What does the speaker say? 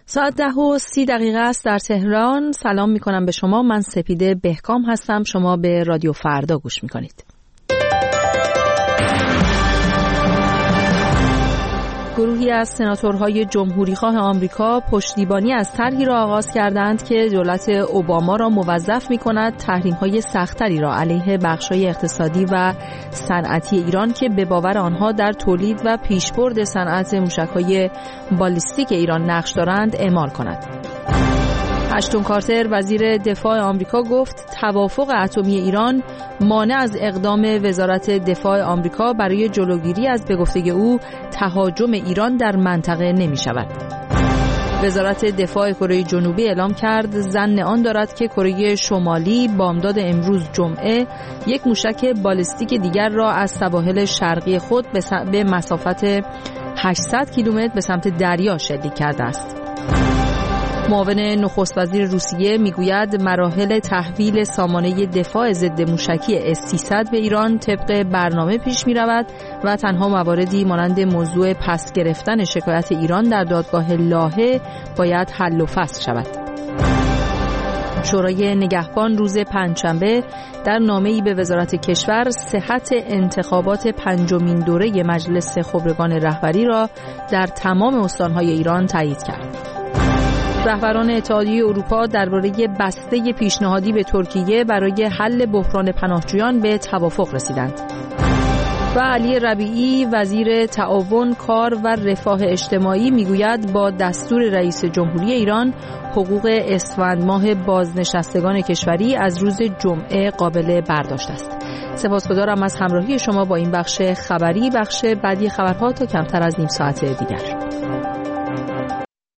ساعت 10:30 است در تهران. سلام میکنم به شما. من سپیده بهکام هستم. شما به رادیو فردا گوش میکنید. گروهی از سناتورهای جمهوریخواه آمریکا پشتیبانی از طرحی را آغاز کردند که دولت اوباما را موظف می‌کند تحریم‌های سخت‌تری را علیه بخش‌های اقتصادی و صنعتی ایران که به باور آنها در تولید و پیشبرد صنعت موشک‌های بالیستیک ایران نقش دارند اعمال کند. اشتون کارتر وزیر دفاع آمریکا گفت توافق اتمی ایران مانع از اقدام وزارت دفاع آمریکا برای جلوگیری از به گفته او تهاجم ایران در منطقه نمی شود. وزارت دفاع کره جنوبی اعلام کرد ظن آن دارد که کره شمالی بامداد امروز جمعه یک موشک بالیستیک دیگر را از سواحل شرقی خود به مسافت 800 کیلومتر به سمت دریا شلیک کرده است. معاون نخست وزیر روسیه میگوید مراحل تحویل سامانه دفاع ضد موشکی S-300 به ایران طبق برنامه پیش می رود و تنها مواردی مانند موضوع پس گرفتن شکایت ایران در دادگاه لاهه باید حل و فصل شود. شورای نگهبان روز پنجشنبه در نامه‌ای به وزارت کشور صحت انتخابات پنجمین دوره مجلس خبرگان رهبری را در تمام استان‌های ایران تایید کرد. رهبران اتحادیه اروپا درباره بسته پیشنهادی به ترکیه برای حل بحران پناهجویان به توافق رسیدند. و علی ربیعی وزیر تعاون، کار و رفاه اجتماعی میگوید با دستور رئیس جمهوری ایران حقوق اسفند ماه بازنشستگان کشوری از روز جمعه قابل برداشت است. سپاسگزارم از همراهی شما با این بخش خبری. بخش بعدی خبرها تا کمتر از نیم ساعت دیگر.